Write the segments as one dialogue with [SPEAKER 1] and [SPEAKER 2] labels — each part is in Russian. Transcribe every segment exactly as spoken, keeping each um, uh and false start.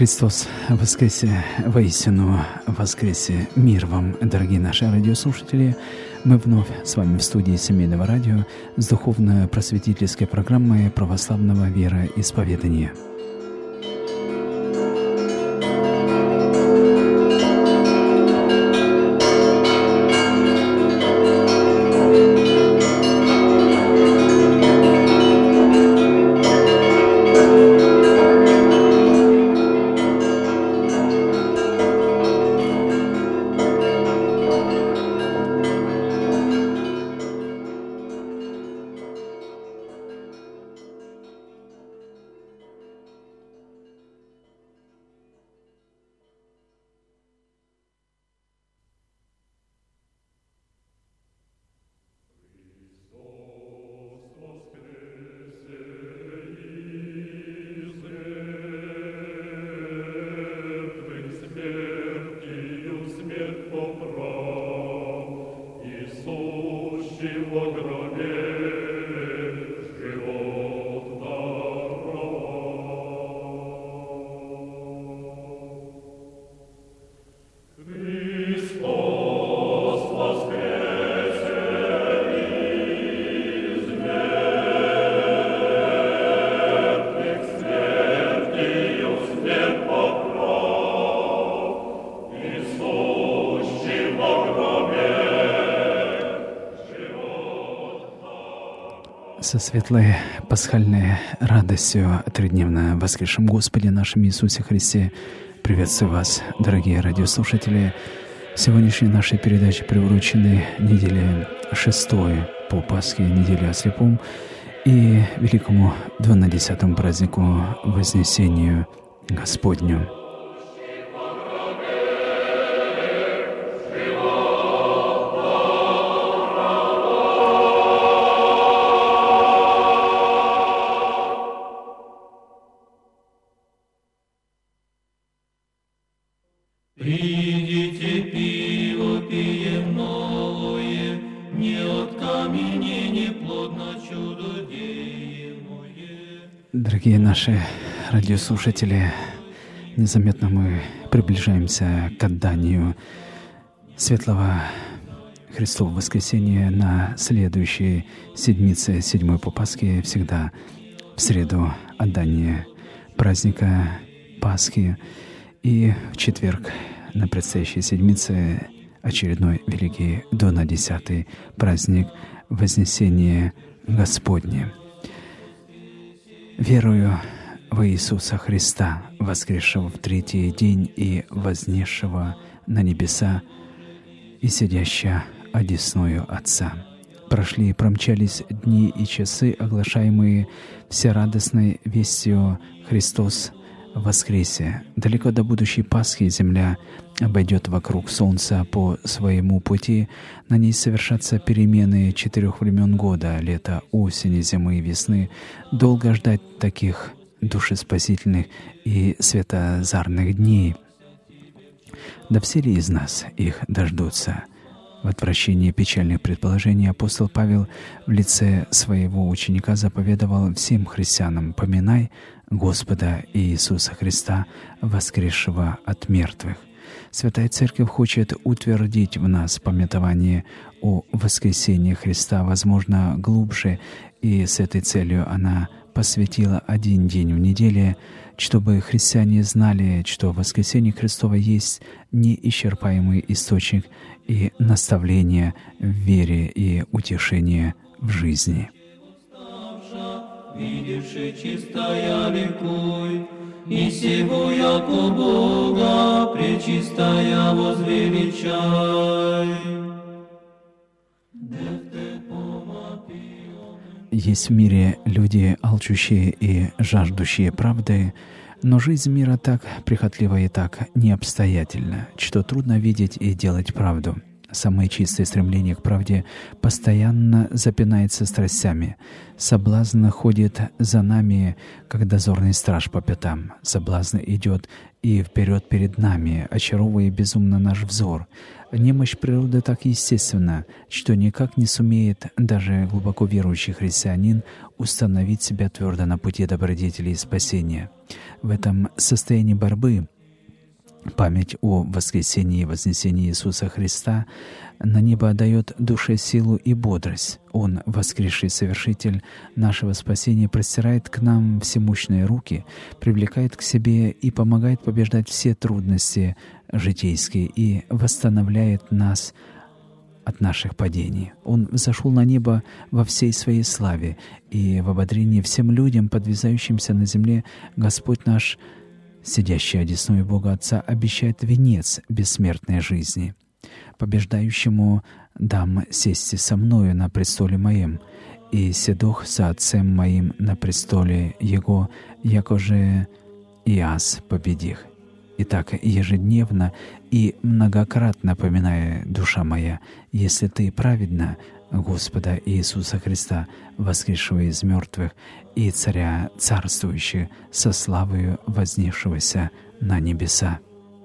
[SPEAKER 1] Христос воскресе, воистину воскресе, мир вам, дорогие наши радиослушатели. Мы вновь с вами в студии Семейного радио с духовно-просветительской программой православного вероисповедания. Со светлой пасхальной радостью, тридневно воскресшем Господе нашем Иисусе Христе, приветствую вас, дорогие радиослушатели. Сегодняшней нашей передаче приурочены неделе шестой по Пасхе, неделе о слепом и великому двунадесятому празднику Вознесению Господню.
[SPEAKER 2] Придите, пиво пием новое, не от каменения плодно чудо деемое.
[SPEAKER 1] Дорогие наши радиослушатели, незаметно мы приближаемся к отданию Светлого Христова воскресения на следующей седмице, седьмой по Пасхе, всегда в среду отдание праздника Пасхи. И в четверг на предстоящей седмице очередной великий двунадесятый праздник Вознесения Господне. Верую во Иисуса Христа, воскресшего в третий день и вознесшего на небеса и сидящего одесную Отца. Прошли и промчались дни и часы, оглашаемые всерадостной вестью «Христос воскресе». Далеко до будущей Пасхи земля обойдет вокруг Солнца по своему пути. На ней совершатся перемены четырех времен года — лета, осени, зимы и весны. Долго ждать таких душеспасительных и светозарных дней. Да все ли из нас их дождутся? В отвращении печальных предположений апостол Павел в лице своего ученика заповедовал всем христианам: «Поминай Господа Иисуса Христа, воскресшего от мертвых». Святая Церковь хочет утвердить в нас памятование о воскресении Христа, возможно, глубже, и с этой целью она посвятила один день в неделе, чтобы христиане знали, что воскресение Христово есть неисчерпаемый источник и наставление в вере и утешение в жизни.
[SPEAKER 2] Видевши чистая ликуй, и сего яко Бога пречистая возвеличай.
[SPEAKER 1] Есть в мире люди, алчущие и жаждущие правды, но жизнь мира так прихотлива и так необстоятельна, что трудно видеть и делать правду. Самое чистое стремление к правде постоянно запинается страстями. Соблазн ходит за нами, как дозорный страж по пятам. Соблазн идет и вперед перед нами, очаровывая безумно наш взор. Немощь природы так естественна, что никак не сумеет даже глубоко верующий христианин установить себя твердо на пути добродетели и спасения. В этом состоянии борьбы память о воскресении и вознесении Иисуса Христа на небо дает душе силу и бодрость. Он, воскресший совершитель нашего спасения, простирает к нам всемощные руки, привлекает к себе и помогает побеждать все трудности житейские и восстанавливает нас от наших падений. Он взошел на небо во всей своей славе, и в ободрении всем людям, подвязающимся на земле, Господь наш, сидящий одесную Бога Отца, обещает венец бессмертной жизни. Побеждающему дам сесть со мною на престоле моем, и седох со Отцем моим на престоле Его, якоже и аз победих. Итак, ежедневно и многократно поминая, душа моя, если ты праведна Господа Иисуса Христа, воскресшего из мертвых, и Царя царствующего, со славою вознесшегося на небеса.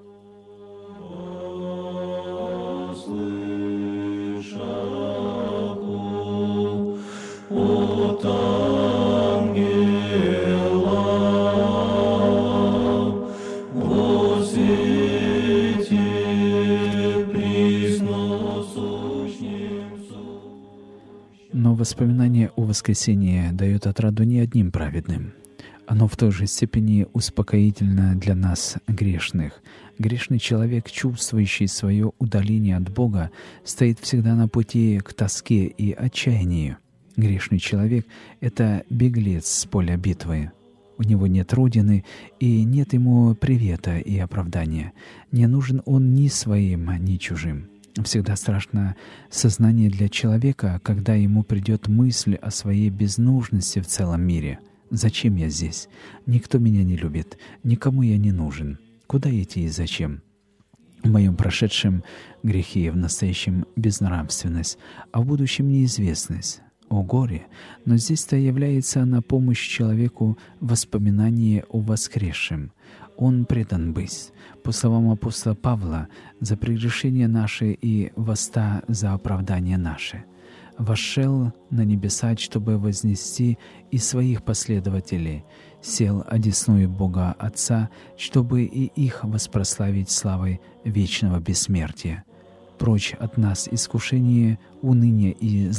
[SPEAKER 1] Но воспоминание о воскресении дает отраду не одним праведным. Оно в той же степени успокоительно для нас, грешных. Грешный человек, чувствующий свое удаление от Бога, стоит всегда на пути к тоске и отчаянию. Грешный человек — это беглец с поля битвы. У него нет родины, и нет ему привета и оправдания. Не нужен он ни своим, ни чужим. Всегда страшно сознание для человека, когда ему придет мысль о своей безнужности в целом мире. «Зачем я здесь? Никто меня не любит, никому я не нужен. Куда идти и зачем?» В моем прошедшем грехе, в настоящем безнравственность, а в будущем неизвестность. О горе! Но здесь-то является на помощь человеку воспоминание о воскресшем. Он предан быть, по словам апостола Павла, за прегрешения наши и воста за оправдание наше. Вошел на небеса, чтобы вознести и своих последователей, сел одесную Бога Отца, чтобы и их воспрославить славой вечного бессмертия. Прочь от нас искушение, уныние и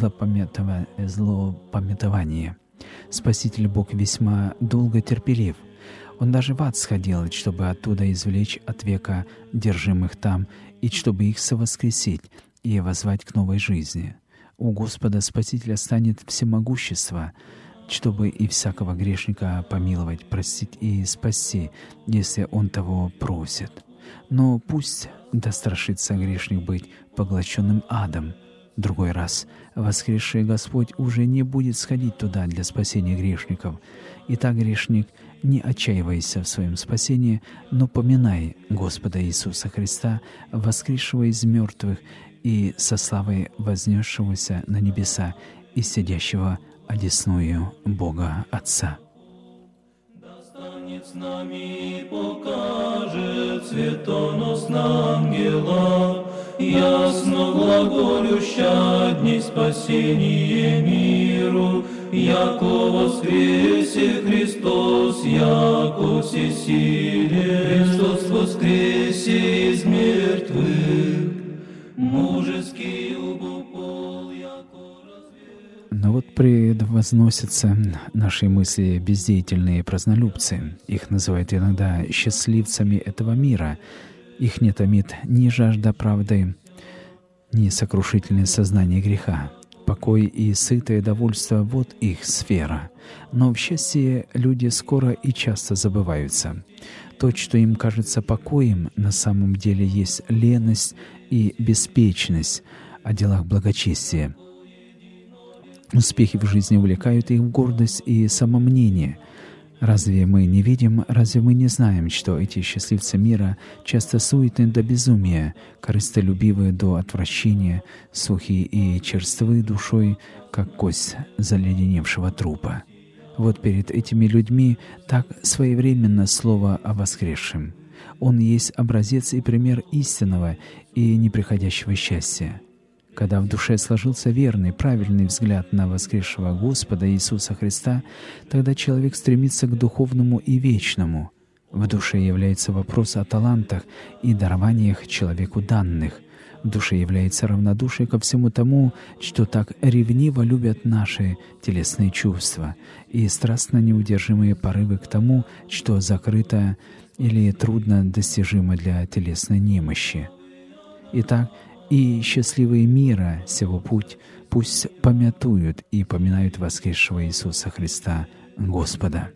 [SPEAKER 1] злопамятование. Спаситель Бог весьма долго терпелив. Он даже в ад сходил, чтобы оттуда извлечь от века держимых там, и чтобы их совоскресить и воззвать к новой жизни. У Господа Спасителя станет всемогущество, чтобы и всякого грешника помиловать, простить и спасти, если он того просит. Но пусть дострашится грешник быть поглощенным адом. Другой раз воскресший Господь уже не будет сходить туда для спасения грешников. Итак, грешник, не отчаивайся в своем спасении, но поминай Господа Иисуса Христа, воскресшего из мертвых и со славой вознесшегося на небеса и сидящего одесную Бога Отца.
[SPEAKER 2] Достанет с нами и покажет светоносного ангела, ясно глаголюща дни спасения миру, яко воскресе Христос, яко всесилие. Христос воскресе из мертвых, мужеский убопол, яко разве...
[SPEAKER 1] Но вот предвозносятся наши мысли бездеятельные празднолюбцы. Их называют иногда счастливцами этого мира. Их не томит ни жажда правды, ни сокрушительное сознание греха. Покой и сытое довольство — вот их сфера. Но в счастье люди скоро и часто забываются. То, что им кажется покоем, на самом деле есть леность и беспечность о делах благочестия. Успехи в жизни увлекают их в гордость и самомнение. Разве мы не видим, разве мы не знаем, что эти счастливцы мира часто суетны до безумия, корыстолюбивы до отвращения, сухие и черствы душой, как кость заледеневшего трупа? Вот перед этими людьми так своевременно слово о воскресшем. Он есть образец и пример истинного и неприходящего счастья. Когда в душе сложился верный, правильный взгляд на воскресшего Господа Иисуса Христа, тогда человек стремится к духовному и вечному. В душе является вопрос о талантах и дарованиях человеку данных. В душе является равнодушие ко всему тому, что так ревниво любят наши телесные чувства, и страстно неудержимые порывы к тому, что закрыто или трудно достижимо для телесной немощи. Итак, и счастливые мира сего путь пусть помятуют и поминают воскресшего Иисуса Христа, Господа.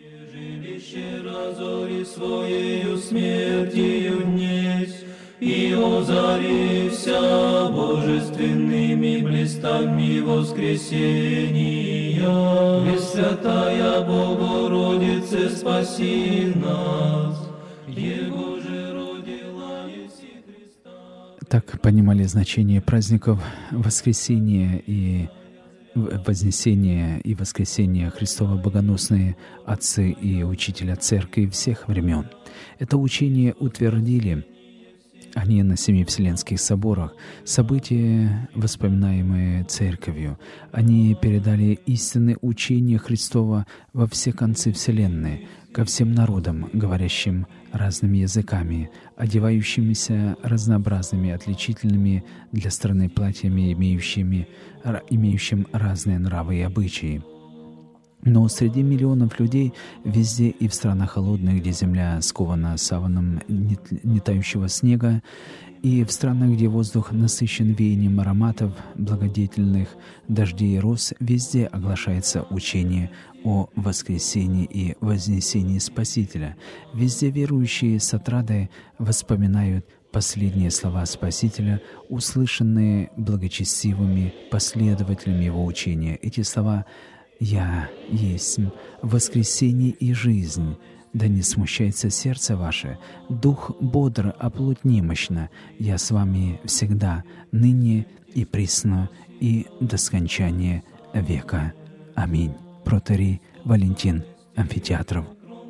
[SPEAKER 2] Своею смертью несть, и озарися божественными блистами воскресения. Пресвятая Богородице, спаси нас, Его же родила еси Христа.
[SPEAKER 1] Так понимали значение праздников Воскресения и Вознесения и Воскресения Христова богоносные отцы и учителя Церкви всех времен. Это учение утвердили они на семи Вселенских соборах, события, воспоминаемые Церковью. Они передали истинное учение Христова во все концы Вселенной, ко всем народам, говорящим разными языками, одевающимися разнообразными, отличительными для страны платьями, имеющими, имеющим разные нравы и обычаи. Но среди миллионов людей везде и в странах холодных, где земля скована саваном нетающего снега, и в странах, где воздух насыщен веянием ароматов, благодетельных дождей и роз, везде оглашается учение о воскресении и вознесении Спасителя. Везде верующие с отрадой воспоминают последние слова Спасителя, услышанные благочестивыми последователями Его учения. Эти слова «Я есть воскресение и жизнь, да не смущается сердце ваше, дух бодр, а плоть немощна, я с вами всегда, ныне и присно, и до скончания века. Аминь». Протерей Валентин Амфитеатров.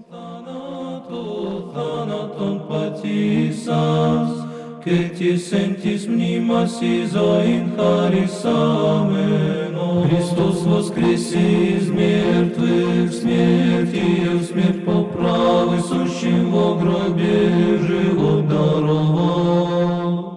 [SPEAKER 2] Que ti sentis mnimas изоин харисамено. Христос воскресе из мертвых, смертью смерть поправы, сущим во гробе живот даровал.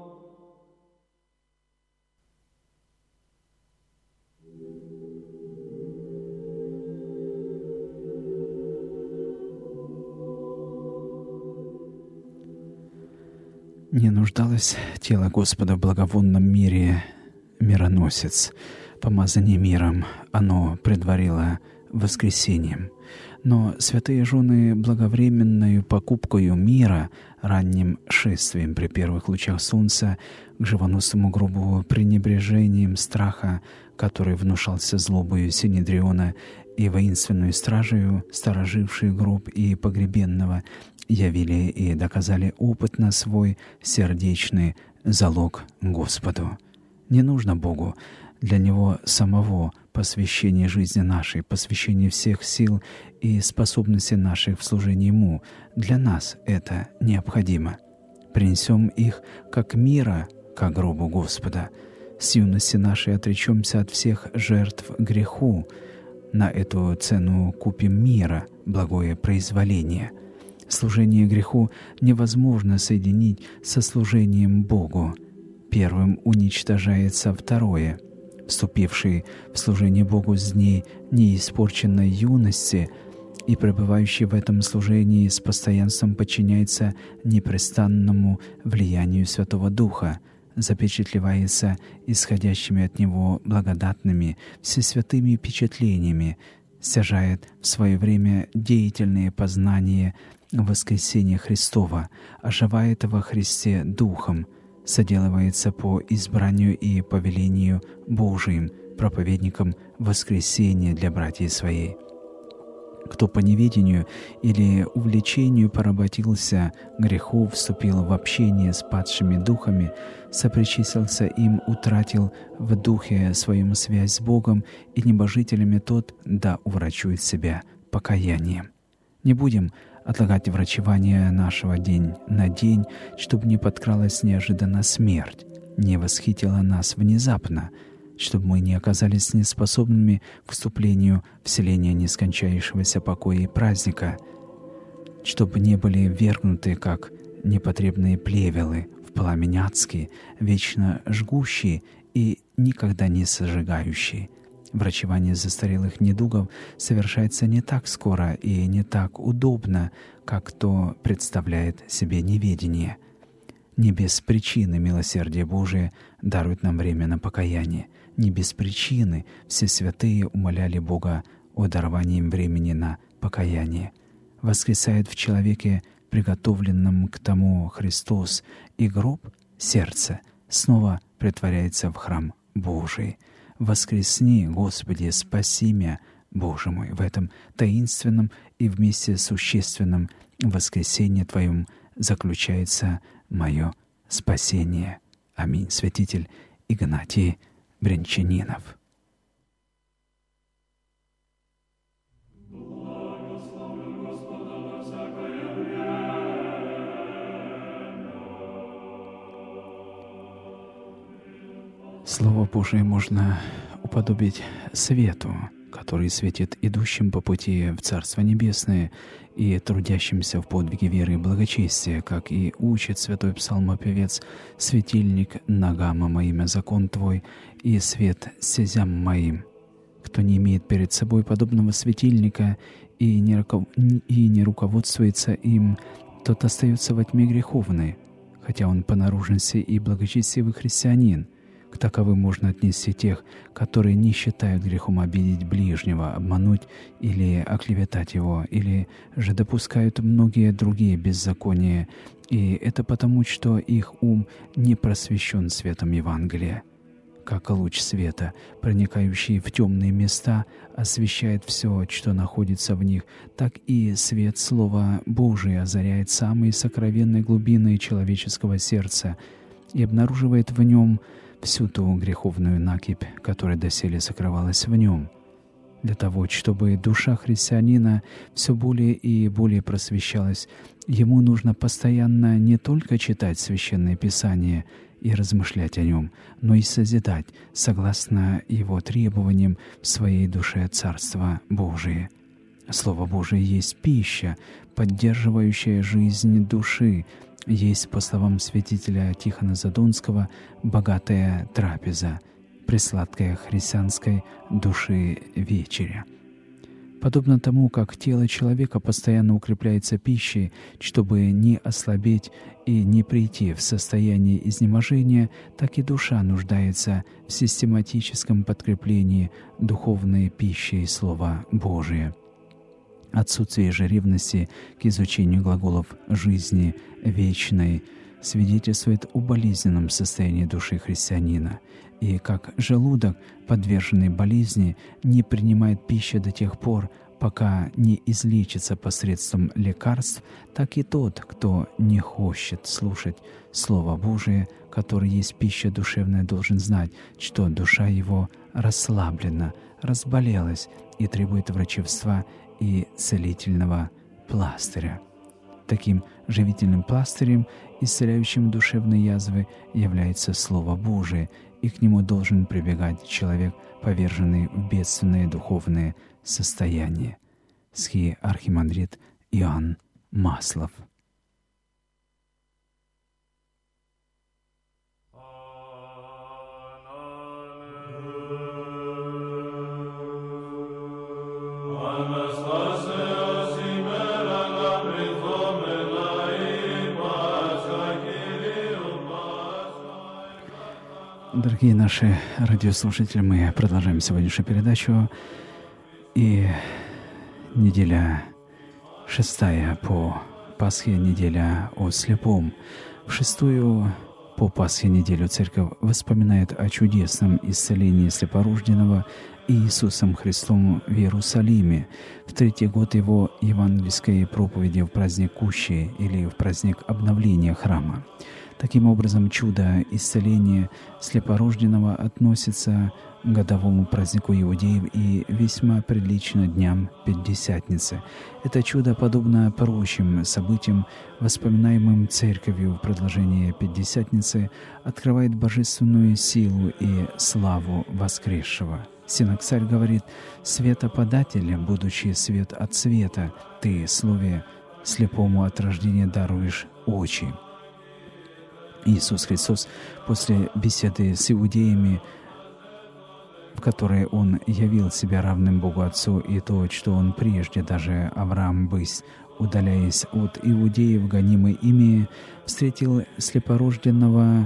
[SPEAKER 1] Не нуждалось тело Господа в благовонном мире, мироносец. Помазание миром оно предварило воскресением. Но святые жены благовременную покупкою мира, ранним шествием при первых лучах солнца к живоносному гробу, пренебрежением страха, который внушался злобою Синедриона, и воинственную стражею, сторожившей гроб и погребенного, явили и доказали опытно свой сердечный залог Господу. Не нужно Богу для Него самого посвящение жизни нашей, посвящение всех сил и способностей наших в служении Ему. Для нас это необходимо. Принесем их как мира ко гробу Господа. С юности нашей отречемся от всех жертв греху. На эту цену купим мира, благое произволение. Служение греху невозможно соединить со служением Богу. Первым уничтожается второе. Вступивший в служение Богу с дней неиспорченной юности и пребывающий в этом служении с постоянством подчиняется непрестанному влиянию Святого Духа, запечатлевается исходящими от Него благодатными, всесвятыми впечатлениями, стяжает в свое время деятельные познания воскресения Христова, оживает во Христе Духом, соделывается по избранию и повелению Божиим, проповедником воскресения для братьев своей. Кто по неведению или увлечению поработился грехов, вступил в общение с падшими духами, сопричислился им, утратил в духе своему связь с Богом и небожителями, тот да уврачует себя покаянием. Не будем отлагать врачевание нашего день на день, чтобы не подкралась неожиданно смерть, не восхитила нас внезапно, чтобы мы не оказались неспособными к вступлению в селение нескончающегося покоя и праздника, чтобы не были ввергнуты, как непотребные плевелы, в пламень адский, вечно жгущие и никогда не сожигающие. Врачевание застарелых недугов совершается не так скоро и не так удобно, как то представляет себе неведение. Не без причины милосердие Божие дарует нам время на покаяние. Не без причины все святые умоляли Бога о даровании им времени на покаяние. Воскресает в человеке, приготовленном к тому Христос, и гроб, сердце, снова претворяется в храм Божий. Воскресни, Господи, спаси меня, Боже мой, в этом таинственном и вместе существенном воскресенье Твоем заключается мое спасение. Аминь. Святитель Игнатий Брянчанинов. Слово Божие можно уподобить свету, который светит идущим по пути в Царство Небесное и трудящимся в подвиге веры и благочестия, как и учит святой псалмопевец: «Светильник ногам моим, а закон Твой, и свет стезям моим». Кто не имеет перед собой подобного светильника и не, руков... и не руководствуется им, тот остается во тьме греховной, хотя он по наружности и благочестивый христианин. К таковым можно отнести тех, которые не считают грехом обидеть ближнего, обмануть или оклеветать его, или же допускают многие другие беззакония, и это потому, что их ум не просвещен светом Евангелия. Как луч света, проникающий в темные места, освещает все, что находится в них, так и свет Слова Божия озаряет самые сокровенные глубины человеческого сердца и обнаруживает в нем всю ту греховную накипь, которая доселе сокрывалась в нем. Для того, чтобы душа христианина все более и более просвещалась, ему нужно постоянно не только читать Священное Писание и размышлять о нем, но и созидать, согласно его требованиям, в своей душе Царство Божие. Слово Божие есть пища, поддерживающая жизнь души, есть, по словам святителя Тихона Задонского, богатая трапеза, пресладкая христианской души вечеря. Подобно тому, как тело человека постоянно укрепляется пищей, чтобы не ослабеть и не прийти в состояние изнеможения, так и душа нуждается в систематическом подкреплении духовной пищей Слова Божия. Отсутствие же ревности к изучению глаголов жизни вечной свидетельствует о болезненном состоянии души христианина, и как желудок, подверженный болезни, не принимает пищи до тех пор, пока не излечится посредством лекарств, так и тот, кто не хочет слушать Слово Божие, которое есть пища душевная, должен знать, что душа его расслаблена, разболелась и требует врачевства и целительного пластыря. Таким живительным пластырем, исцеляющим душевные язвы, является Слово Божие, и к нему должен прибегать человек, поверженный в бедственное духовное состояние. Схи архимандрит Иоанн Маслов. Дорогие наши радиослушатели, мы продолжаем сегодняшнюю передачу. И неделя шестая по Пасхе, неделя о слепом. В шестую по Пасхе неделю Церковь вспоминает о чудесном исцелении слепорожденного Иисусом Христом в Иерусалиме, в третий год Его евангельской проповеди в праздник Кущи или в праздник обновления храма. Таким образом, чудо исцеления слепорожденного относится к годовому празднику иудеев и весьма прилично дням Пятидесятницы. Это чудо подобно прочим событиям, воспоминаемым Церковью в продолжении Пятидесятницы, открывает божественную силу и славу воскресшего. Синоксарь говорит: «Светоподатель, будучи свет от света, ты, слове, слепому от рождения даруешь очи». Иисус Христос после беседы с иудеями, в которой Он явил себя равным Богу Отцу, и то, что Он прежде даже Авраам бысь, удаляясь от иудеев, гонимый ими, встретил слепорожденного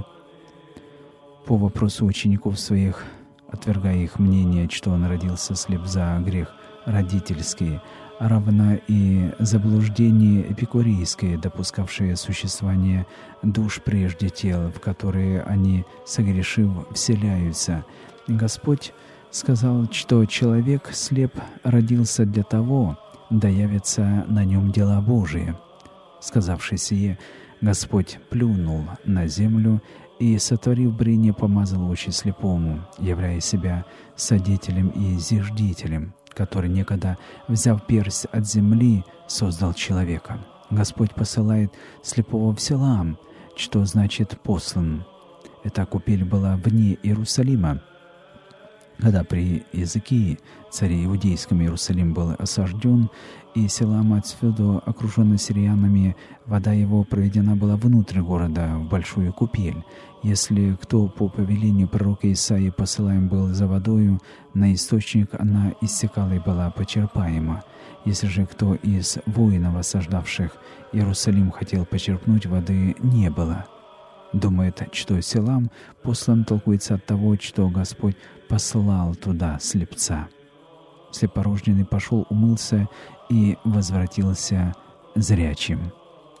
[SPEAKER 1] по вопросу учеников своих, отвергая их мнение, что он родился слеп за грех родительский, а равно и заблуждение эпикурейское, допускавшее существование душ прежде тел, в которые они, согрешив, вселяются. Господь сказал, что человек слеп родился для того, да явятся на нем дела Божии. Сказавши сие, Господь плюнул на землю и, сотворив брине, помазал очи слепому, являя себя содетелем и зиждителем, который некогда, взяв персть от земли, создал человека. Господь посылает слепого в Силаам, что значит «послан». Эта купель была вне Иерусалима. Когда при Иезекии, царе иудейском, Иерусалим был осажден, и Силаам отсюда, окруженный сириянами, вода его проведена была внутрь города, в большую купель. Если кто по повелению пророка Исаии посылаем был за водою, на источник она иссякала и была почерпаема. Если же кто из воинов, осаждавших Иерусалим, хотел почерпнуть воды, не было. Думает, что Силаам послан, толкуется от того, что Господь послал туда слепца. Слепорожденный пошел, умылся и возвратился зрячим.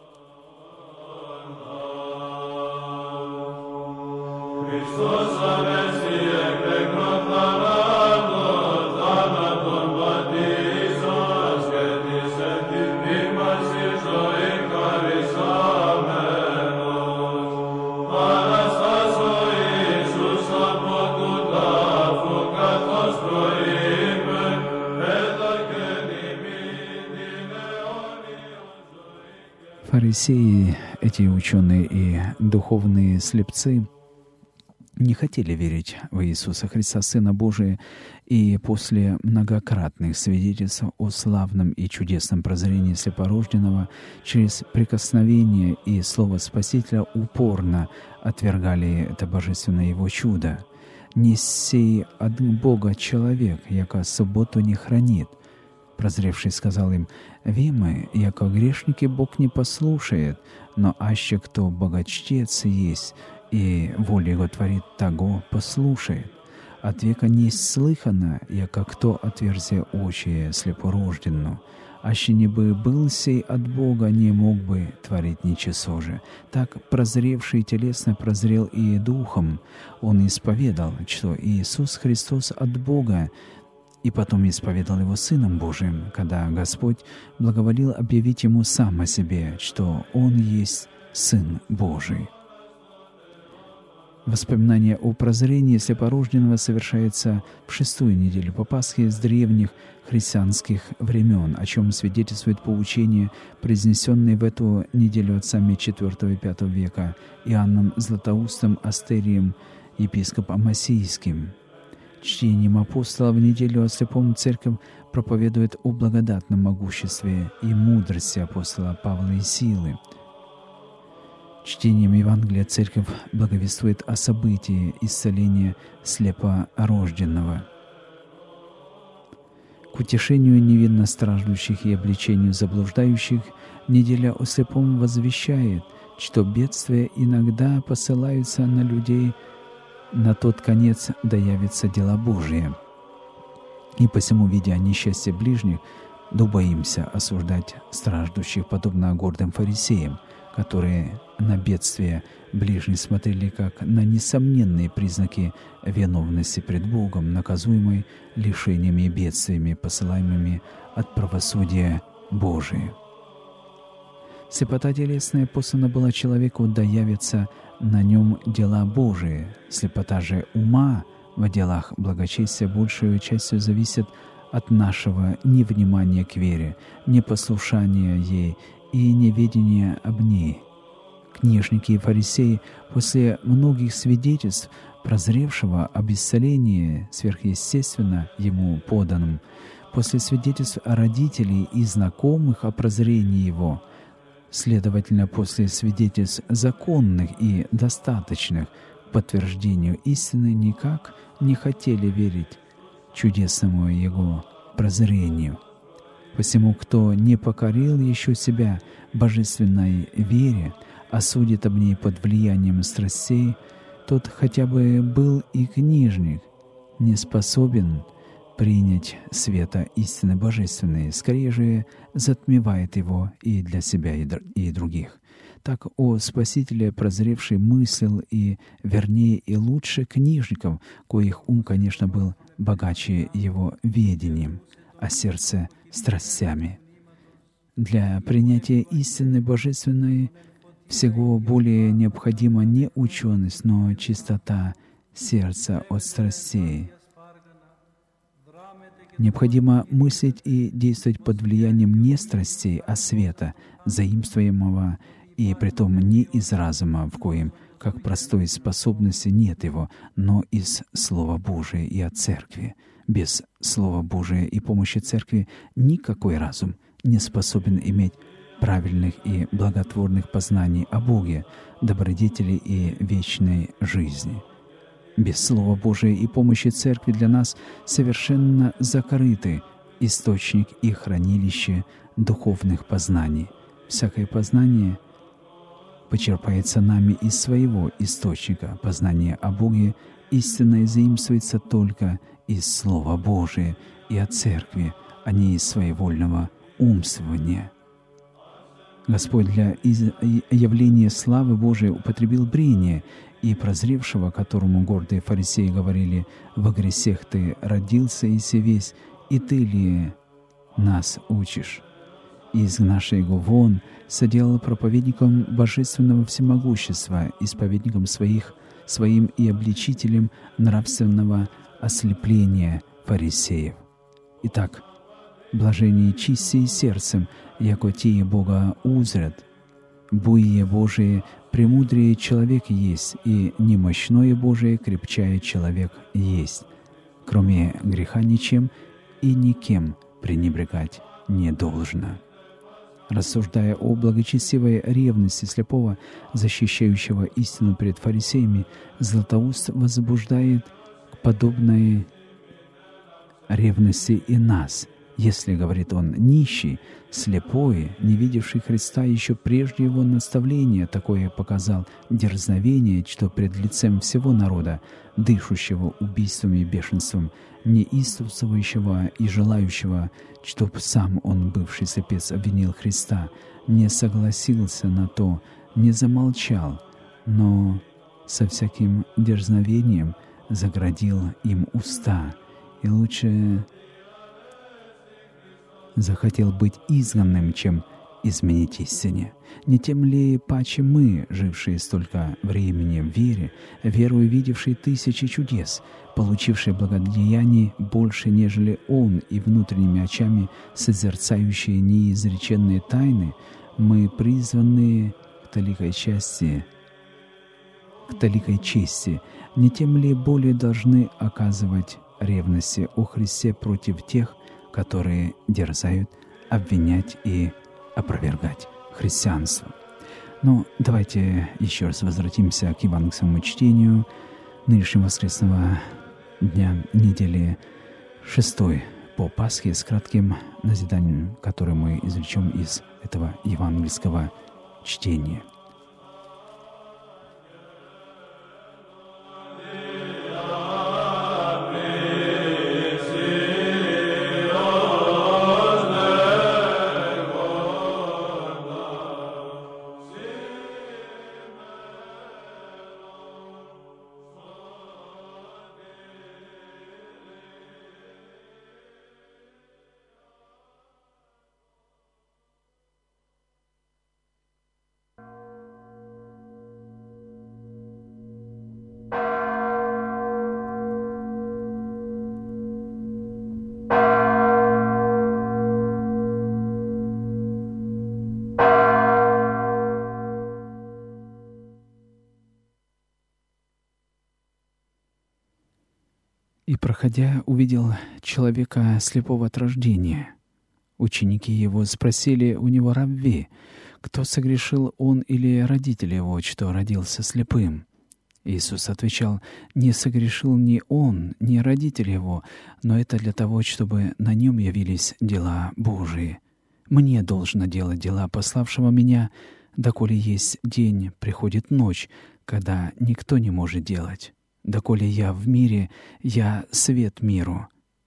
[SPEAKER 1] Фарисеи, эти ученые и духовные слепцы, не хотели верить в Иисуса Христа, Сына Божия, и после многократных свидетельств о славном и чудесном прозрении слепорожденного через прикосновение и слово Спасителя упорно отвергали это божественное Его чудо. «Не сей от Бога человек, яко субботу не хранит». Прозревший сказал им: «Вимы, яко грешники Бог не послушает, но аще кто богочтец есть и волю Его творит, того послушает. От века не слыхано, яко кто отверзе очи слепорожденну. Аще не бы был сей от Бога, не мог бы творить ничего же. Так прозревший телесно прозрел и духом. Он исповедал, что Иисус Христос от Бога, и потом исповедал Его Сыном Божиим, когда Господь благоволил объявить Ему сам о себе, что Он есть Сын Божий». Воспоминание о прозрении слепорожденного совершается в шестую неделю по Пасхе с древних христианских времен, о чем свидетельствует поучение, произнесенное в эту неделю отцами четвёртого и пятого века Иоанном Златоустом, Астерием, епископом Массийским. Чтением апостола в неделю о слепом Церковь проповедует о благодатном могуществе и мудрости апостола Павла и силы. Чтением Евангелия Церковь благовествует о событии исцеления слепорожденного. К утешению невинно страждущих и обличению заблуждающих неделя о слепом возвещает, что бедствия иногда посылаются на людей, на тот конец да явятся дела Божии. И посему, видя несчастье ближних, да боимся осуждать страждущих, подобно гордым фарисеям, которые на бедствия ближних смотрели как на несомненные признаки виновности пред Богом, наказуемой лишениями и бедствиями, посылаемыми от правосудия Божия. Слепота телесная послана была человеку, да явятся на нем дела Божии. Слепота же ума в делах благочестия большую частью зависит от нашего невнимания к вере, непослушания ей и неведения об ней. Книжники и фарисеи после многих свидетельств прозревшего об исцелении сверхъестественно ему поданном, после свидетельств родителей и знакомых о прозрении его, следовательно, после свидетельств законных и достаточных к подтверждению истины, никак не хотели верить чудесному его прозрению. Посему, кто не покорил еще себя божественной вере, а судит об ней под влиянием страстей, тот хотя бы был и книжник, не способен принять света истины божественной, скорее же затмевает его и для себя, и других. Так о Спасителе прозревший мыслил и вернее и лучше книжников, коих ум, конечно, был богаче его ведением, а сердце — страстями. Для принятия истины божественной всего более необходима не ученость, но чистота сердца от страстей. Необходимо мыслить и действовать под влиянием не страстей, а света, заимствуемого и притом не из разума, в коем, как простой способности, нет его, но из Слова Божия и от Церкви. Без Слова Божия и помощи Церкви никакой разум не способен иметь правильных и благотворных познаний о Боге, добродетели и вечной жизни. Без Слова Божия и помощи Церкви для нас совершенно закрыты источник и хранилище духовных познаний. Всякое познание почерпается нами из своего источника. Познание о Боге истинное заимствуется только из Слова Божия и от Церкви, а не из своевольного умствования. Господь для явления славы Божией употребил брение, и прозревшего, которому гордые фарисеи говорили: «Во гресех ты родился, и се весь, и ты ли нас учишь?» И изгнавший его вон, соделал проповедником божественного всемогущества, исповедником своих, своим и обличителем нравственного ослепления фарисеев. Итак, блажение чистые сердцем, яко тие Бога узрят. Буие Божие премудрее человек есть, и немощное Божие крепчае человек есть. Кроме греха ничем и никем пренебрегать не должно. Рассуждая о благочестивой ревности слепого, защищающего истину перед фарисеями, Златоуст возбуждает к подобной ревности и нас. Если, говорит он, нищий, слепой, не видевший Христа еще прежде его наставления, такое показал дерзновение, что пред лицем всего народа, дышущего убийством и бешенством, неистовствующего и желающего, чтоб сам он, бывший слепец, обвинил Христа, не согласился на то, не замолчал, но со всяким дерзновением заградил им уста, и лучше захотел быть изгнанным, чем изменить истине. Не тем ли паче мы, жившие столько времени в вере, верою видевшие тысячи чудес, получившие благодеяний больше, нежели он, и внутренними очами созерцающие неизреченные тайны, мы призваны к толикой части, к толикой чести, не тем ли более должны оказывать ревности о Христе против тех, которые дерзают обвинять и опровергать христианство. Но давайте еще раз возвратимся к евангельскому чтению нынешнего воскресного дня недели шестой по Пасхе с кратким назиданием, которое мы извлечем из этого евангельского чтения. проходя, увидел человека слепого от рождения. Ученики его спросили у него: «Рабби, кто согрешил, он или родители его, что родился слепым?» Иисус отвечал: «Не согрешил ни он, ни родители его, но это для того, чтобы на нем явились дела Божии. Мне должно делать дела пославшего меня, доколе есть день, приходит ночь, когда никто не может делать. Доколе я в мире, я свет миру».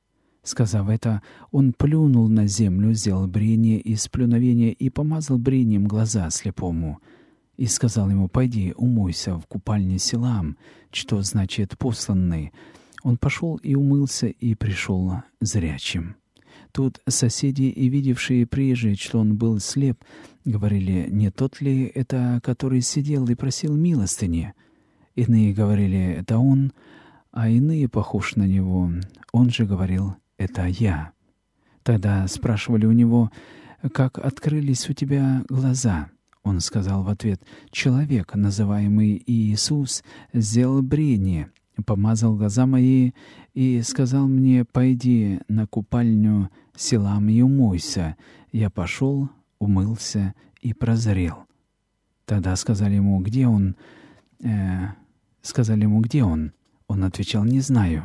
[SPEAKER 1] Сказав это, он плюнул на землю, сделал брение из плюновения и помазал брением глаза слепому. И сказал ему: «Пойди, умойся в купальне Силам», что значит «посланный». Он пошел и умылся, и пришел зрячим. Тут соседи, и видевшие прежде, что он был слеп, говорили: «Не тот ли это, который сидел и просил милостыни?» Иные говорили: «Это он», а иные, похож на него. Он же говорил: «Это я». Тогда спрашивали у него: «Как открылись у тебя глаза?» Он сказал в ответ: «Человек, называемый Иисус, сделал брение, помазал глаза мои и сказал мне: пойди на купальню Силам и умойся. Я пошел, умылся и прозрел». Тогда сказали ему: «Где он?» Э, сказали ему: «Где он?» Он отвечал: «Не знаю».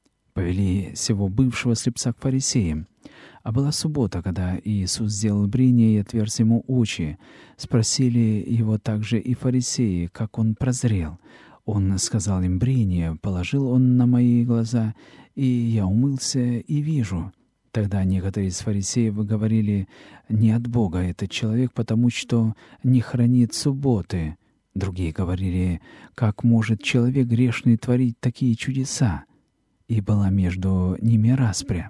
[SPEAKER 1] Повели сего бывшего слепца к фарисеям. А была суббота, когда Иисус сделал брение и отверз ему очи. Спросили его также и фарисеи, как он прозрел. Он сказал им: «Брение положил он на мои глаза, и я умылся и вижу». Тогда некоторые из фарисеев говорили: «Не от Бога этот человек, потому что не хранит субботы». Другие говорили: «Как может человек грешный творить такие чудеса?» И была между ними распря.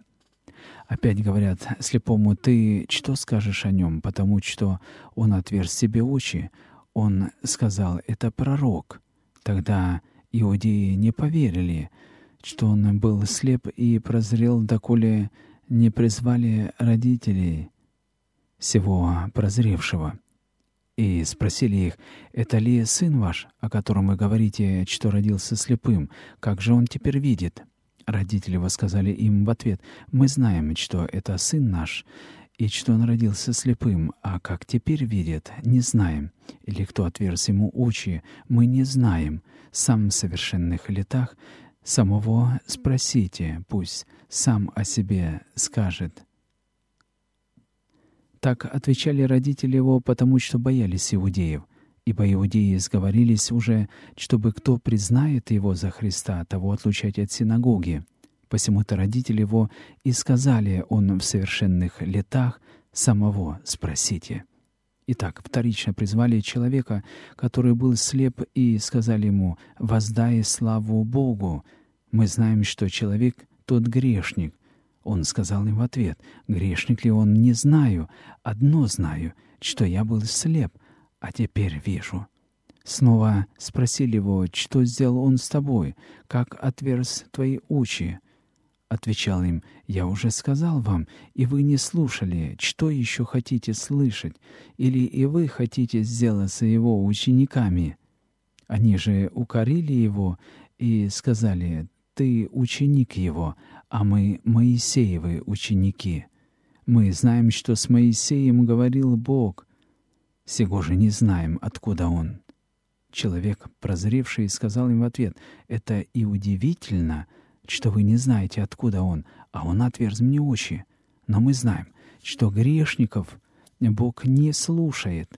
[SPEAKER 1] Опять говорят слепому: «Ты что скажешь о нем, потому что он отверз себе очи?» Он сказал: «Это пророк». Тогда иудеи не поверили, что он был слеп и прозрел, доколе не призвали родителей сего прозревшего. И спросили их: «Это ли сын ваш, о котором вы говорите, что родился слепым? Как же он теперь видит?» Родители его сказали им в ответ: «Мы знаем, что это сын наш, и что он родился слепым, а как теперь видит, не знаем. Или кто отверз ему очи, мы не знаем. Сам в совершенных летах самого спросите, пусть сам о себе скажет». Так отвечали родители его, потому что боялись иудеев. Ибо иудеи сговорились уже, чтобы кто признает его за Христа, того отлучать от синагоги. Посему-то родители его и сказали: «Он в совершенных летах, самого спросите». Итак, вторично призвали человека, который был слеп, и сказали ему: «Воздай славу Богу. Мы знаем, что человек тот грешник». Он сказал им в ответ: «Грешник ли он, не знаю. Одно знаю, что я был слеп, а теперь вижу». Снова спросили его: «Что сделал он с тобой? Как отверз твои очи?» Отвечал им: «Я уже сказал вам, и вы не слушали. Что еще хотите слышать? Или и вы хотите сделаться его учениками?» Они же укорили его и сказали: «Ты ученик его, а мы Моисеевы ученики. Мы знаем, что с Моисеем говорил Бог. Сего же не знаем, откуда он». Человек, прозревший, сказал им в ответ: «Это и удивительно, что вы не знаете, откуда он, а он отверз мне очи. Но мы знаем, что грешников Бог не слушает.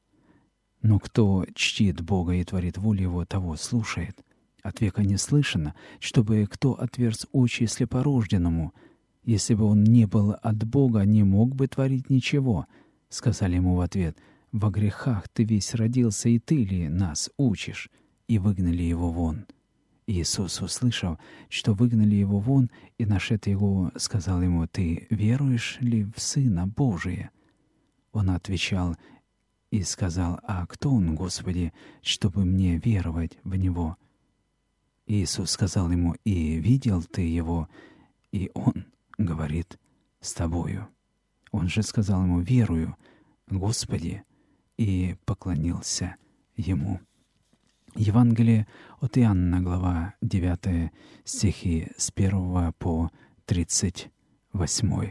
[SPEAKER 1] Но кто чтит Бога и творит волю Его, того слушает. От века не слышано, чтобы кто отверз очи слепорожденному. Если бы он не был от Бога, не мог бы творить ничего». Сказали ему в ответ: «Во грехах ты весь родился, и ты ли нас учишь?» И выгнали его вон. Иисус, услышав, что выгнали его вон, и нашед его, сказал ему: «Ты веруешь ли в Сына Божия?» Он отвечал и сказал: «А кто он, Господи, чтобы мне веровать в Него?» Иисус сказал ему: «И видел ты его, и он говорит с тобою». Он же сказал ему: «Верую, Господи», и поклонился ему. Евангелие от Иоанна, глава девятая, стихи с первого по тридцать восьмой.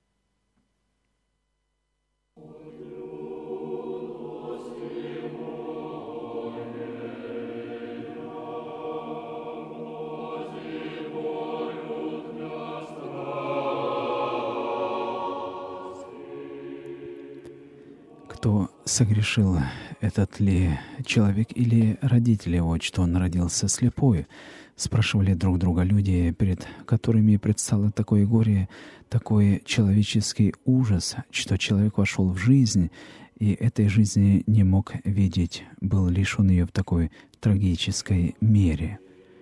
[SPEAKER 1] Кто согрешил, этот ли человек или родители его, что он родился слепой? Спрашивали друг друга люди, перед которыми предстало такое горе, такой человеческий ужас, что человек вошел в жизнь, и этой жизни не мог видеть, был лишен ее в такой трагической мере.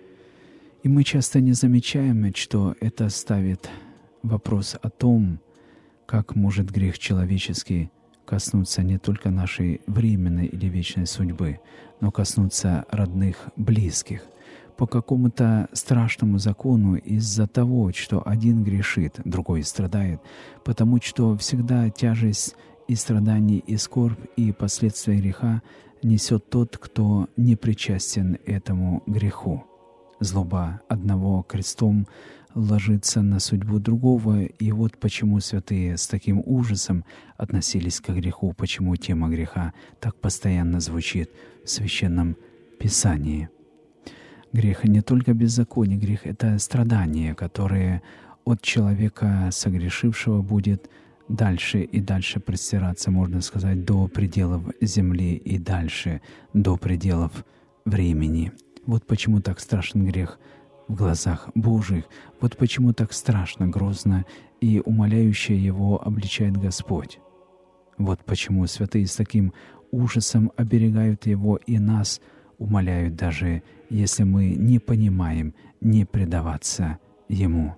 [SPEAKER 1] И мы часто не замечаем, что это ставит вопрос о том, как может грех человеческий коснуться не только нашей временной или вечной судьбы, но коснуться родных, близких. По какому-то страшному закону из-за того, что один грешит, другой страдает, потому что всегда тяжесть и страданий, и скорбь, и последствия греха несет тот, кто не причастен этому греху. Злоба одного крестом ложится на судьбу другого, и вот почему святые с таким ужасом относились к греху, почему тема греха так постоянно звучит в Священном Писании. Грех не только беззаконие, грех — это страдание, которое от человека согрешившего будет дальше и дальше простираться, можно сказать, до пределов земли и дальше, до пределов времени. Вот почему так страшен грех в глазах Божьих, вот почему так страшно, грозно и умоляюще его обличает Господь. Вот почему святые с таким ужасом оберегают его и нас умоляют, даже если мы не понимаем, не предаваться ему.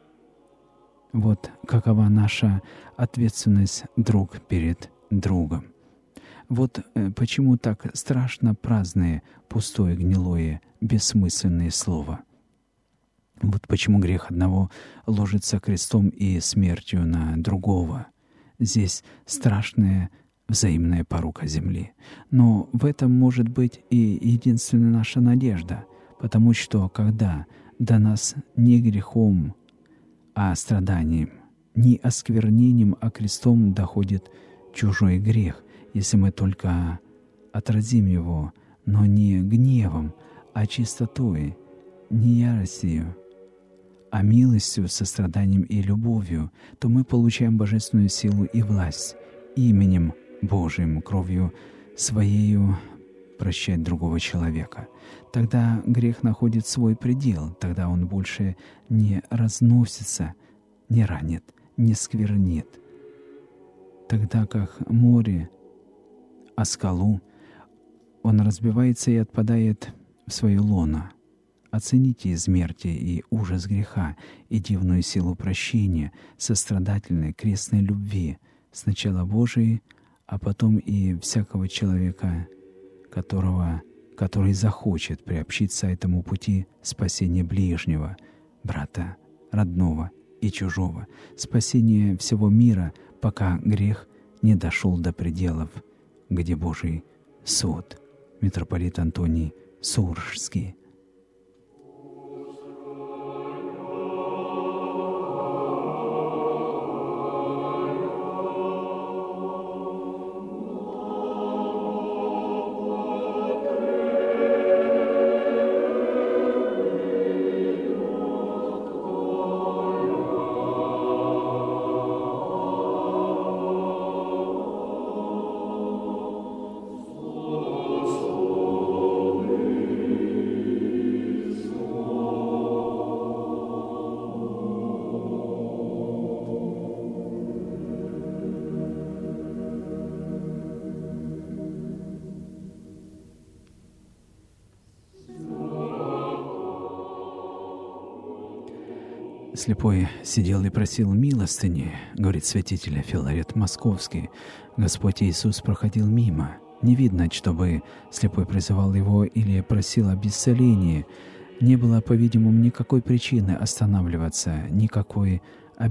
[SPEAKER 1] Вот какова наша ответственность друг перед другом. Вот почему так страшно праздное, пустое, гнилое, бессмысленное слово. Вот почему грех одного ложится крестом и смертью на другого. Здесь страшная взаимная порука земли. Но в этом может быть и единственная наша надежда, потому что когда до нас не грехом, а страданием, не осквернением, а крестом доходит чужой грех, если мы только отразим его, но не гневом, а чистотой, не яростью, а милостью, состраданием и любовью, то мы получаем божественную силу и власть именем Божиим, кровью Своею прощать другого человека. Тогда грех находит свой предел, тогда он больше не разносится, не ранит, не сквернит. Тогда как море о скалу, он разбивается и отпадает в свое лоно. Оцените измерьте и ужас греха, и дивную силу прощения, сострадательной крестной любви, сначала Божией, а потом и всякого человека, которого, который захочет приобщиться этому пути спасения ближнего, брата, родного и чужого, спасения всего мира, пока грех не дошел до пределов, где Божий суд. Митрополит Антоний Суржский. Слепой сидел и просил милостыни, говорит святитель Филарет Московский. Господь Иисус проходил мимо. Не видно, чтобы слепой призывал его или просил об исцелении. Не было, по-видимому, никакой причины останавливаться, никакой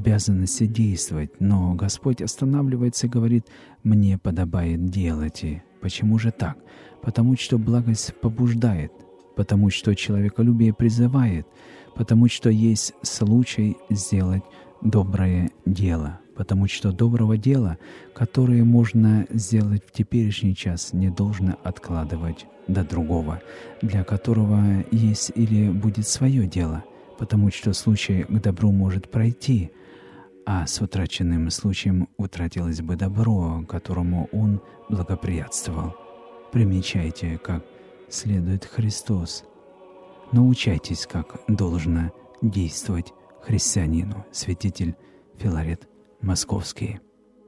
[SPEAKER 1] обязанности действовать. Но Господь останавливается и говорит: «Мне подобает делать». Почему же так? Потому что благость побуждает, потому что человеколюбие призывает, потому что есть случай сделать доброе дело, потому что доброго дела, которое можно сделать в теперешний час, не должно откладывать до другого, для которого есть или будет свое дело, потому что случай к добру может пройти, а с утраченным случаем утратилось бы добро, которому он благоприятствовал. Примечайте, как следует Христос. Научайтесь, как должно действовать христианину. Святитель Филарет Московский.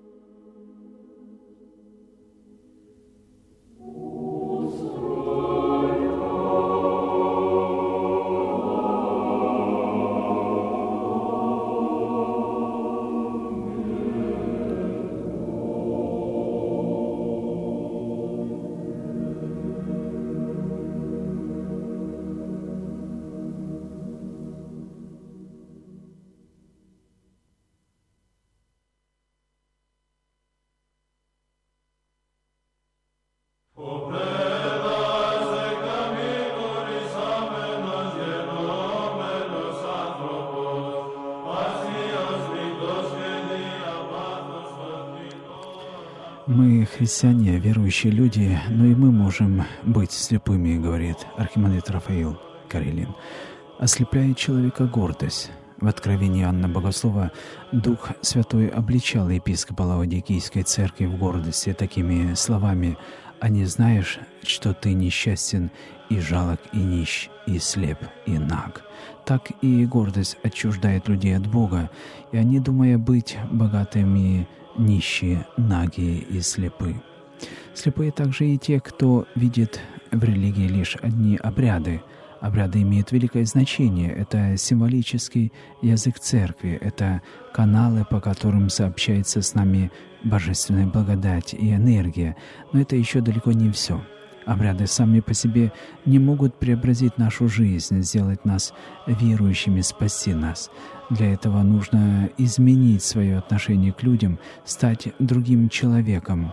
[SPEAKER 1] Мы христиане, верующие люди, но и мы можем быть слепыми, говорит архимандрит Рафаил Карелин. Ослепляет человека гордость. В Откровении Иоанна Богослова Дух Святой обличал епископа Лаодикийской церкви в гордости такими словами: «А не знаешь, что ты несчастен и жалок, и нищ, и слеп, и наг?» Так и гордость отчуждает людей от Бога, и они, думая быть богатыми, нищие, наги и слепы. Слепые также и те, кто видит в религии лишь одни обряды. Обряды имеют великое значение. Это символический язык церкви, это каналы, по которым сообщается с нами божественная благодать и энергия. Но это еще далеко не все. Обряды сами по себе не могут преобразить нашу жизнь, сделать нас верующими, спасти нас. Для этого нужно изменить свое отношение к людям, стать другим человеком,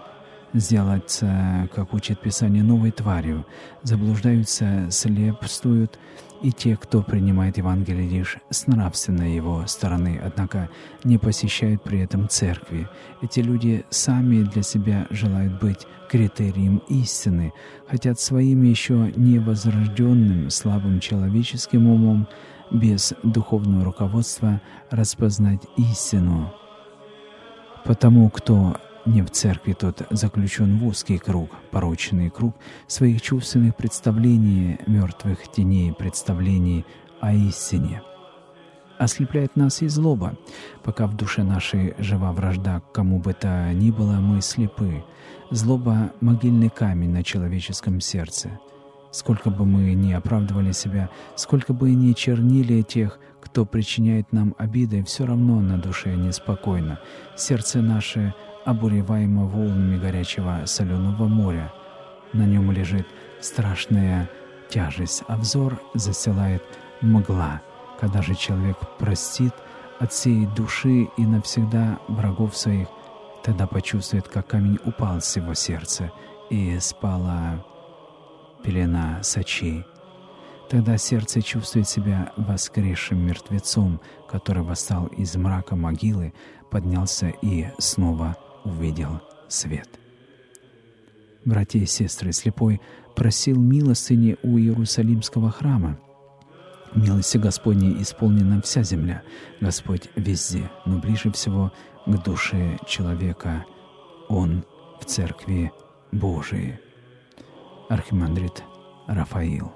[SPEAKER 1] сделаться, как учит Писание, новой тварью. Заблуждаются, слепствуют и те, кто принимает Евангелие лишь с нравственной его стороны, однако не посещают при этом церкви. Эти люди сами для себя желают быть критерием истины, хотят своим еще невозрожденным, слабым человеческим умом, без духовного руководства распознать истину. Потому кто не в церкви, тот заключен в узкий круг, порочный круг своих чувственных представлений, мертвых теней представлений о истине. Ослепляет нас и злоба. Пока в душе нашей жива вражда к кому бы то ни было, мы слепы. Злоба — могильный камень на человеческом сердце. Сколько бы мы ни оправдывали себя, сколько бы ни чернили тех, кто причиняет нам обиды, все равно на душе неспокойно. Сердце наше обуреваемо волнами горячего соленого моря. На нем лежит страшная тяжесть, а взор застилает мгла. Когда же человек простит от всей души и навсегда врагов своих, тогда почувствует, как камень упал с его сердца, и спала пелена сочей. Тогда сердце чувствует себя воскресшим мертвецом, который восстал из мрака могилы, поднялся и снова увидел свет. Братья и сестры, слепой просил милостыни у Иерусалимского храма. Милости Господней исполнена вся земля. Господь везде, но ближе всего к душе человека. Он в Церкви Божией. Архимандрит Рафаил.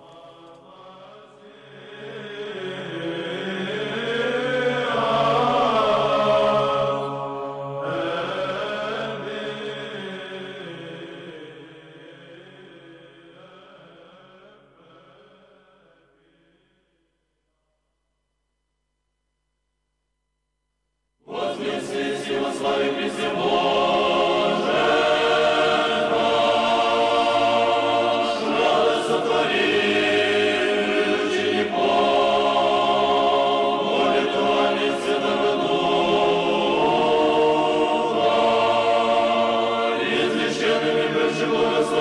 [SPEAKER 2] Благослови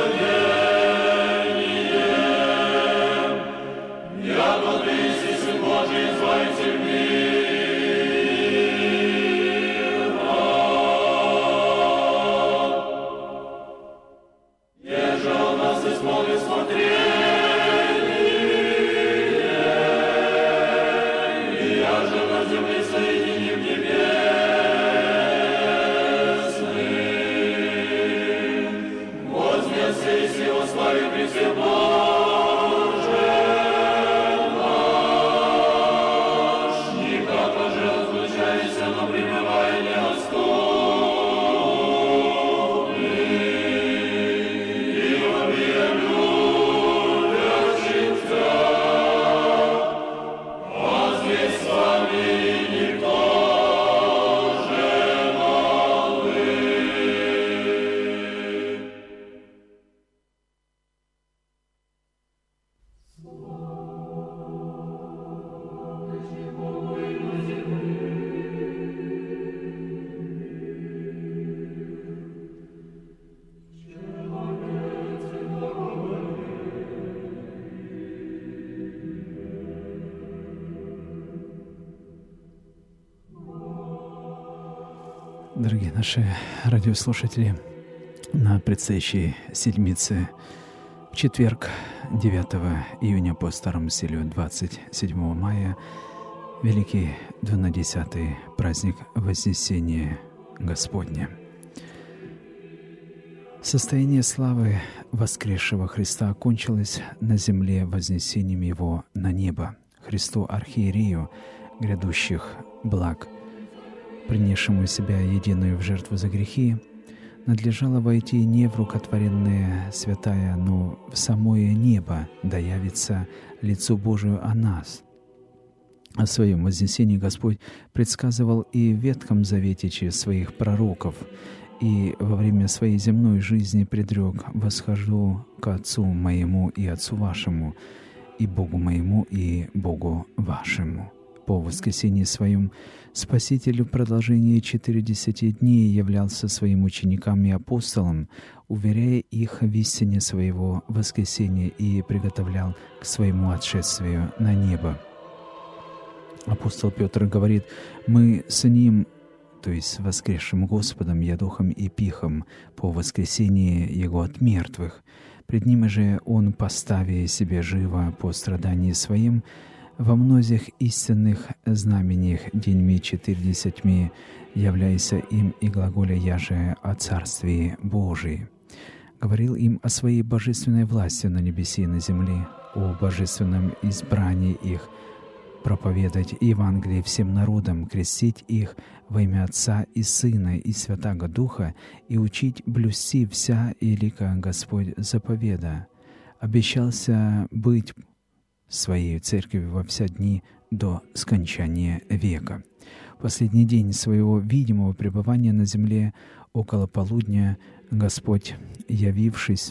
[SPEAKER 1] Дорогие наши радиослушатели, на предстоящей седмице в четверг, девятого июня по старому стилю, двадцать седьмого мая, великий двунадесятый праздник Вознесения Господня. Состояние славы воскресшего Христа окончилось на земле вознесением Его на небо. Христу Архиерею грядущих благ, принесшему себя единую в жертву за грехи, надлежало войти не в рукотворенное святая, но в самое небо, да явится лицу Божию о нас. О своем вознесении Господь предсказывал и в Ветхом Завете через своих пророков, и во время своей земной жизни предрек: «Восхожу к Отцу моему и Отцу вашему, и Богу моему и Богу вашему». По воскресении своем Спаситель в продолжении четыридесяти дней являлся своим ученикам и апостолам, уверяя их в истине своего воскресения и приготовлял к своему отшествию на небо. Апостол Петр говорит: «Мы с Ним, то есть с воскресшим Господом, Ядохом и Пихом, по воскресении Его от мертвых. Пред Ним же Он, поставя себе живо по страдании Своим, во многих истинных знамениях деньми четыридесятьми являйся им и глаголя яже о Царствии Божии. Говорил им о Своей божественной власти на небесе и на земле, о божественном избрании их, проповедать Евангелие всем народам, крестить их во имя Отца и Сына и Святаго Духа и учить блюсти вся илика Господь заповеда. Обещался быть Своей церкви во вся дни до скончания века». В последний день своего видимого пребывания на земле около полудня Господь, явившись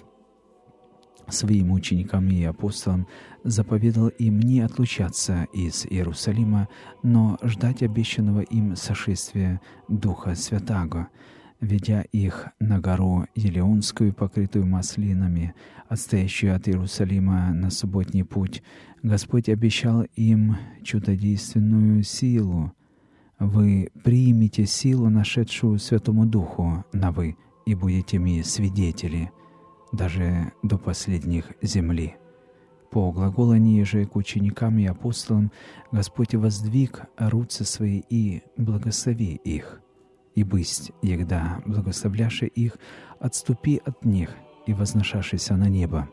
[SPEAKER 1] своим ученикам и апостолам, заповедал им не отлучаться из Иерусалима, но ждать обещанного им сошествия Духа Святаго, ведя их на гору Елеонскую, покрытую маслинами, отстоящую от Иерусалима на субботний путь. Господь обещал им чудодейственную силу. «Вы примете силу, нашедшую Святому Духу, на вы, и будете ми свидетели, даже до последних земли». По глаголании же к ученикам и апостолам Господь воздвиг руцы свои и благослови их. «И бысть, егда благословляши их, отступи от них, и возношашися на небо.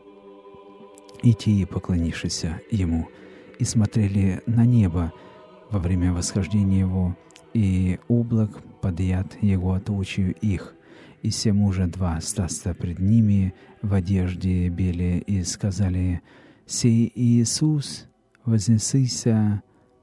[SPEAKER 1] И те, поклонившися Ему, и смотрели на небо во время восхождения Его, и облак подъят Его от очию их, и се мужа два стаста пред ними в одежде беле, и сказали: «Сей Иисус, вознесися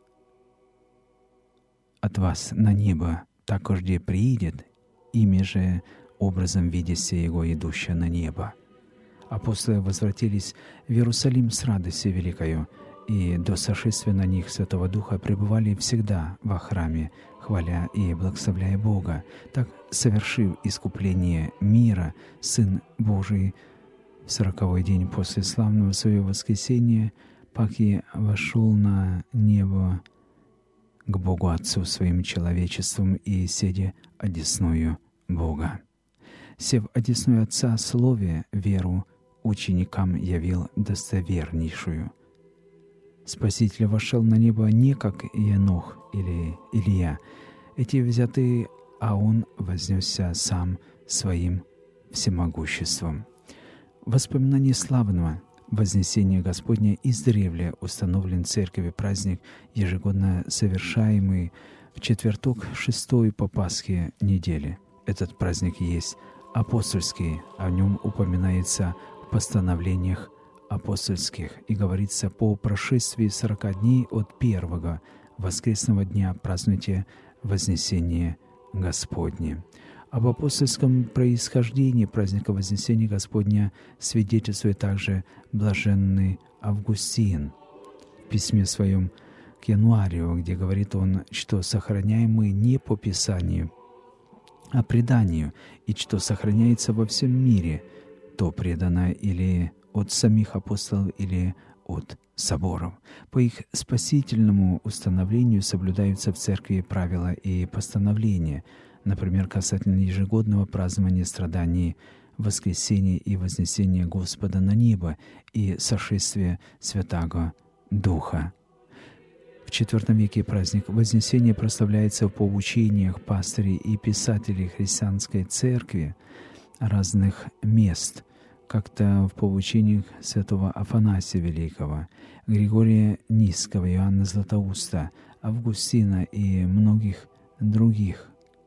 [SPEAKER 1] от вас на небо, такожде приидет, ими же образом видяся Его, идущего на небо». Апостолы возвратились в Иерусалим с радостью великою, и до сошествия на них Святого Духа пребывали всегда во храме, хваля и благословляя Бога. Так, совершив искупление мира, Сын Божий в сороковой день после славного своего воскресения, паки вошел на небо к Богу Отцу своим человечеством и седя одесную Бога. Сев одесную Отца слове веру ученикам явил достовернейшую. Спаситель вошел на небо не как Енох или Илия, эти взяты, а Он вознесся сам своим всемогуществом. Воспоминание славного Вознесения Господня издревле установлен Церковью праздник, ежегодно совершаемый в четверток шестой по Пасхе недели. Этот праздник есть апостольский, о нем упоминается в постановлениях апостольских и говорится: по прошествии сорока дней от первого воскресного дня празднуйте Вознесение Господне. Об апостольском происхождении праздника Вознесения Господня свидетельствует также блаженный Августин в письме своем к Януарию, где говорит он, что сохраняем мы не по Писанию, а преданию, и что сохраняется во всем мире, то предано или от самих апостолов, или от соборов. По их спасительному установлению соблюдаются в церкви правила и постановления. например, касательно ежегодного празднования страданий, воскресения и вознесения Господа на небо и сошествия Святаго Духа. В четвёртом веке праздник Вознесения прославляется по учениях пастырей и писателей христианской церкви разных мест, как-то в поучениях святого Афанасия Великого, Григория Низкого, Иоанна Златоуста, Августина и многих других.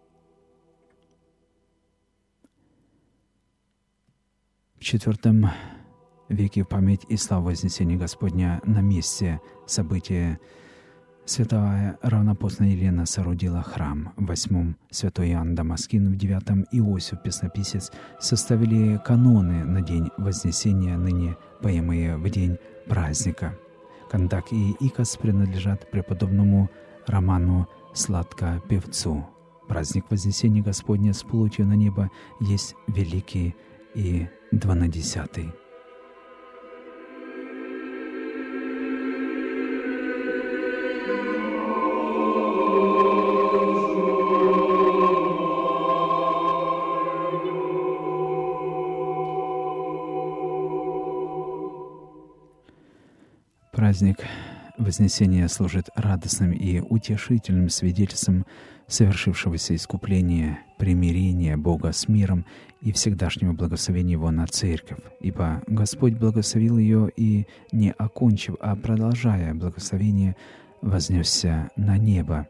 [SPEAKER 1] В четвёртом веке память и слава Вознесения Господня на месте события святая равнопостная Елена соорудила храм. В восьмом святой Иоанн Дамаскин, в девятом Иосиф Песнописец составили каноны на день Вознесения, ныне поемые в день праздника. Кандак и икос принадлежат преподобному Роману Сладкопевцу. Праздник Вознесения Господня с плотью на небо есть великий и дванадесятый. Праздник Вознесения служит радостным и утешительным свидетельством совершившегося искупления, примирения Бога с миром и всегдашнего благословения Его на Церковь, ибо Господь благословил ее и, не окончив, а продолжая благословение, вознесся на небо.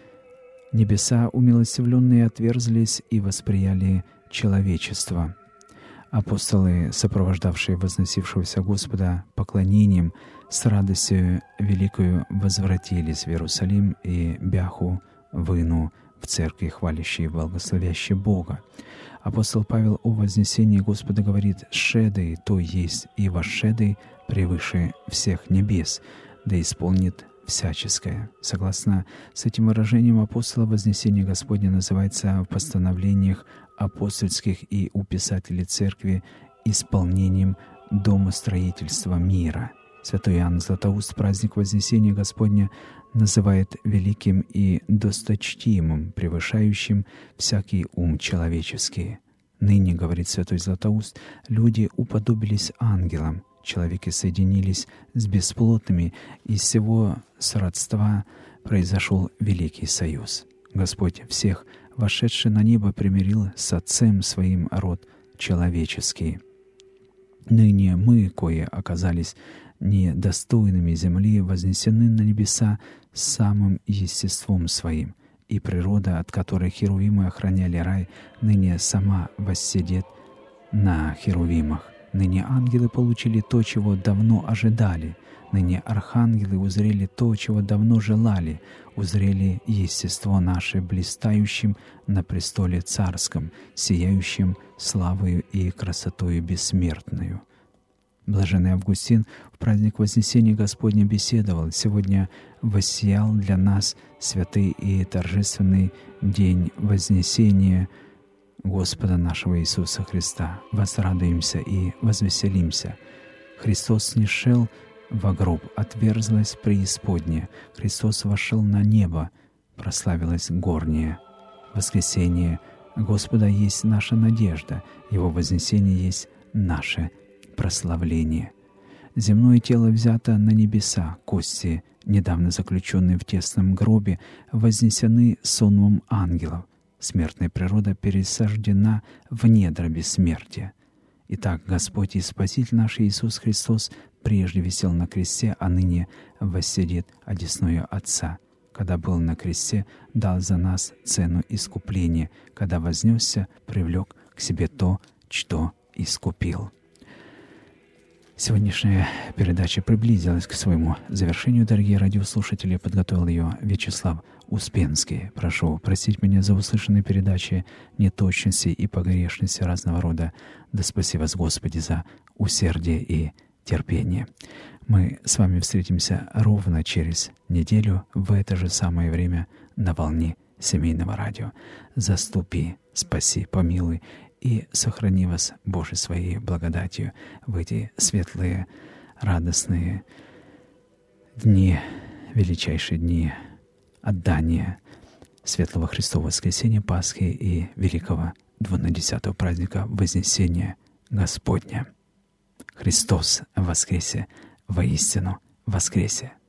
[SPEAKER 1] Небеса умилостивленные отверзлись и восприяли человечество. Апостолы, сопровождавшие возносившегося Господа поклонением, с радостью великою возвратились в Иерусалим и бяху выну в церкви, хвалящие и благословящие Бога. Апостол Павел о вознесении Господа говорит: «Шедой то есть, и восшедой превыше всех небес, да исполнит всяческое». Согласно с этим выражением апостола, вознесение Господне называется в постановлениях апостольских и у писателей церкви исполнением домостроительства мира. Святой Иоанн Златоуст праздник Вознесения Господня называет великим и досточтимым, превышающим всякий ум человеческий. «Ныне, — говорит святой Златоуст, — люди уподобились ангелам, человеки соединились с бесплотными, из всего сродства произошел великий союз. Господь всех, вошедший на небо, примирил с Отцем Своим род человеческий. Ныне мы, кои оказались недостойными земли, вознесены на небеса самым естеством Своим, и природа, от которой херувимы охраняли рай, ныне сама воссидит на херувимах. Ныне ангелы получили то, чего давно ожидали. Ныне архангелы узрели то, чего давно желали, узрели естество наше, блистающим на престоле царском, сияющим славою и красотою бессмертную». Блаженный Августин в праздник Вознесения Господня беседовал: «Сегодня воссиял для нас святый и торжественный день Вознесения Господа нашего Иисуса Христа. Возрадуемся и возвеселимся. Христос снишел во гроб, отверзлась преисподняя. Христос вошел на небо, прославилась горняя. Воскресение Господа есть наша надежда, Его вознесение есть наше прославление. Земное тело взято на небеса, кости, недавно заключенные в тесном гробе, вознесены сонмом ангелов. Смертная природа пересаждена в недра бессмертия. Итак, Господь и Спаситель наш Иисус Христос прежде висел на кресте, а ныне воссидит одесную Отца. Когда был на кресте, дал за нас цену искупления. Когда вознесся, привлек к себе то, что искупил». Сегодняшняя передача приблизилась к своему завершению, дорогие радиослушатели. Подготовил ее Вячеслав Успенский. Прошу простить меня за услышанные передачи, неточности и погрешности разного рода. Да спаси вас, Господи, за усердие и терпение. Мы с вами встретимся ровно через неделю в это же самое время на волне семейного радио. Заступи, спаси, помилуй и сохрани вас, Боже, Своей благодатью в эти светлые, радостные дни, величайшие дни отдания Светлого Христового воскресения, Пасхи и великого двунадесятого праздника Вознесения Господня. Христос воскресе, воистину воскресе!